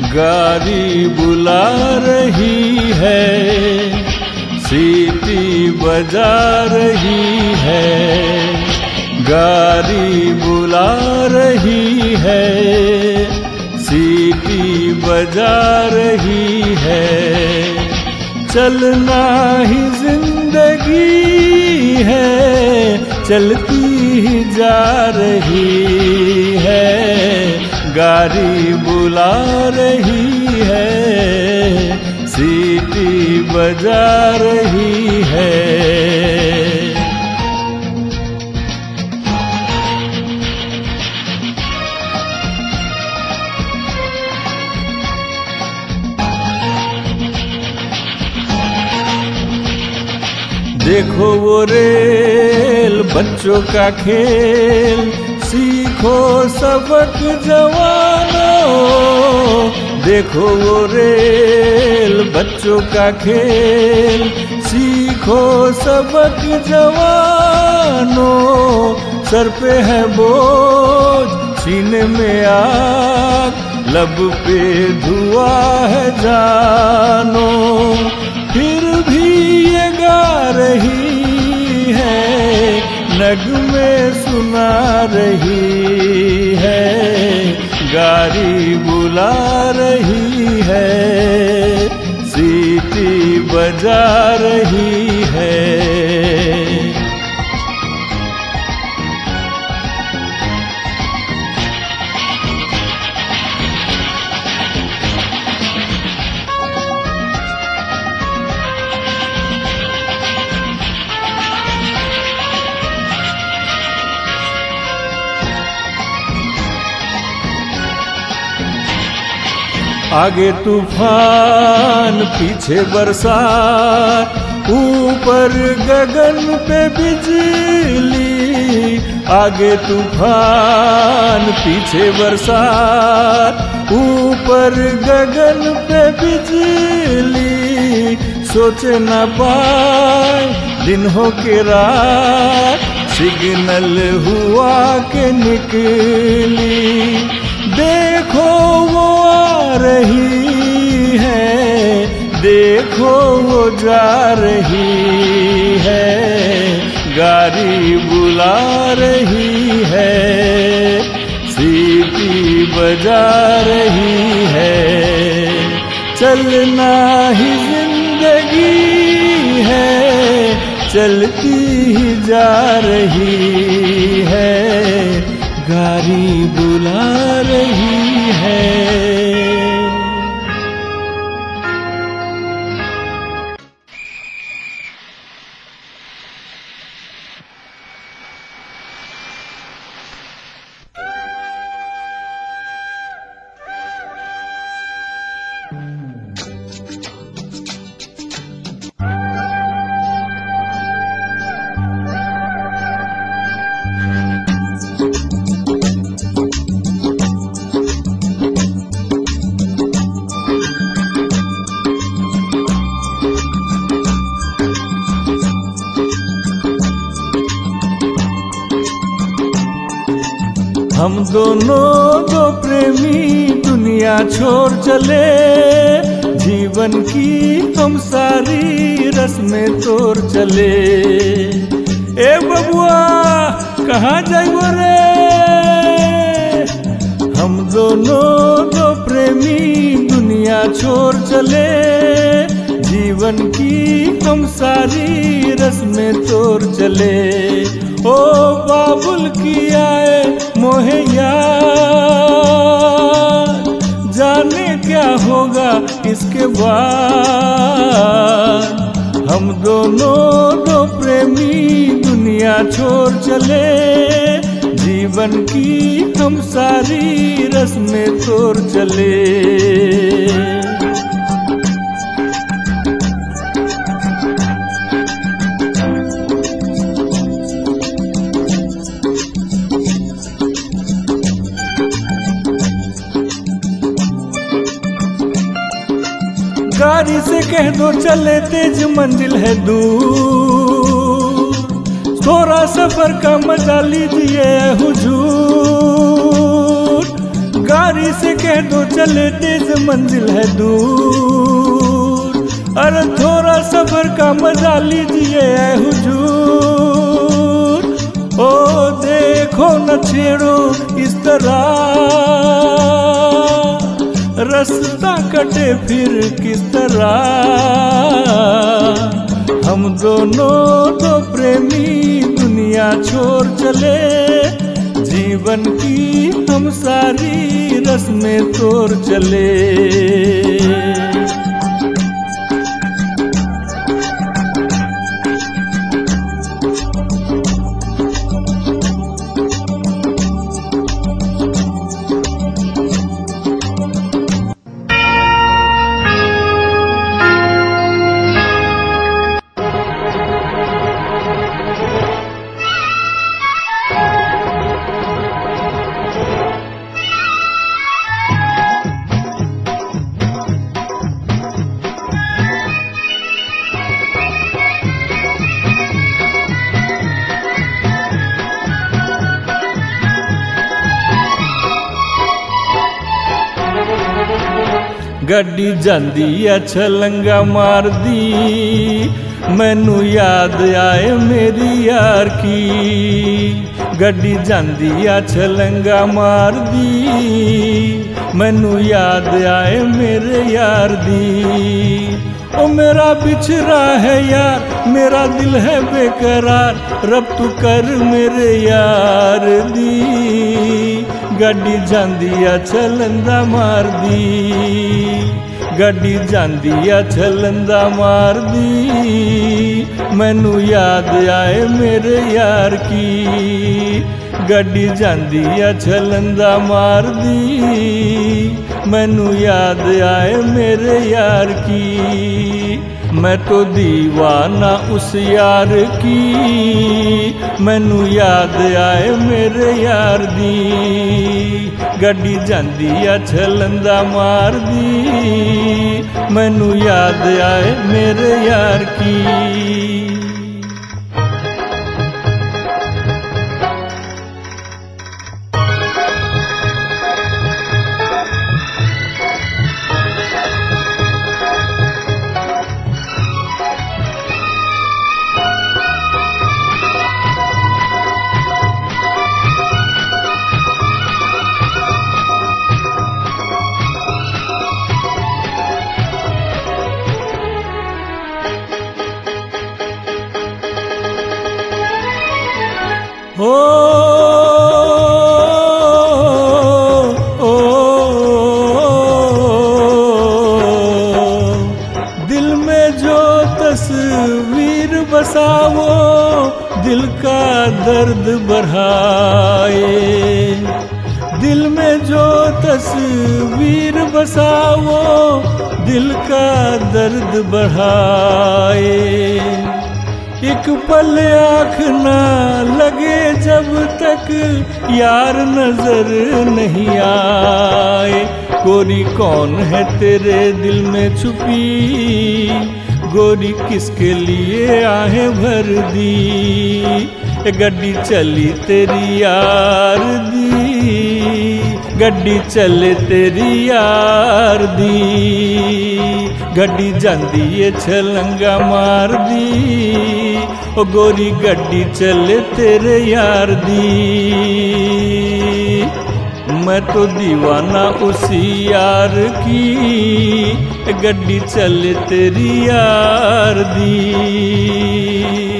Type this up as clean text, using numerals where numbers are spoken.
गाड़ी बुला रही है, सीटी बजा रही है। गाड़ी बुला रही है, सीटी बजा रही है। चलना ही जिंदगी है, चलती ही जा रही है। गाड़ी बुला रही है, सीटी बजा रही है। देखो वो रेल बच्चों का खेल, सीखो सबक जवानों। देखो वो रेल बच्चों का खेल, सीखो सबक जवानों। सर पे है बोझ, सीने में आग, लब पे धुआं है जानो। फिर भी ये गा रही है, नगमे सुना रही है। गाड़ी बुला रही है, सीटी बजा रही है। आगे तूफान पीछे बरसात, ऊपर गगन पे बिजली। आगे तूफान पीछे बरसात, ऊपर गगन पे बिजली। सोचे न पाए दिन हो के रात, सिग्नल हुआ के निकली। देखो वो आ रही है, देखो वो जा रही है। गाड़ी बुला रही है, सीटी बजा रही है। चलना ही जिंदगी है, चलती ही जा रही है। गाड़ी बुला रही है। हम दोनों दो प्रेमी दुनिया छोड़ चले, जीवन की हम सारी रस्में तोड़ चले। ए बबुआ कहाँ जाइबो रे? हम दोनों दो प्रेमी दुनिया छोड़ चले, जीवन की हम सारी रस्में तोड़ चले। ओ बाबुल की आए मोहे यार, जाने क्या होगा इसके बाद। हम दोनों दो प्रेमी दुनिया छोड़ चले, जीवन की हम सारी रस्में तोड़ चले। गाड़ी से कह दो चले तेज मंजिल है दूर, थोड़ा सफर का मजा लीजिए हुजूर। गाड़ी से कह कह दो चले तेज मंजिल है दूर, अरे थोड़ा सफर का मजा लीजिए ऐ हुजूर। ओ देखो न छेड़ो इस तरह, रास्ता कटे फिर किस तरह। हम दोनों दो प्रेमी दुनिया छोड़ चले, जीवन की हम सारी रस्में तोड़ चले। गड्डी जांदी आ छलंगा मार दी, मैनू याद आए मेरी यार की। गड्डी जांदी आ छलंगा मार दी, मैनू याद आए मेरे यार दी। ओ मेरा बिछड़ा है यार, मेरा दिल है बेकरार, रब तू कर मेरे यार दी। गड्डी जांदी आ छलंदा मार दी, गड्डी जांदी आ छलंदा मार दी, मैनू याद आए मेरे यार की। गड्डी जांदी आ छलंदा मार दी, मैनू याद आए मेरे यार की। मैं तो दीवाना उस यार की, मैनू याद आए मेरे यार दी। गड्डी जांदी आ छलंदा मार दी, मैनू याद आए मेरे यार की। ओ, ओ, दिल में जो तस्वीर बसाओ, दिल का दर्द बढ़ाए। दिल में जो तस्वीर बसाओ, दिल का दर्द बढ़ाए। एक पल आँख ना लगे जब तक यार नजर नहीं आए। गोरी कौन है तेरे दिल में छुपी, गोरी किसके लिए आहें भर दी। गड्डी चली तेरी यार दी, गड्डी चले तेरी यार दी। गड्डी जांदी ए छलंगा मार दी, ओ गोरी गड्डी चले तेरे यार दी। मैं तो दीवाना उसी यार की, गड्डी चले तेरी यार दी।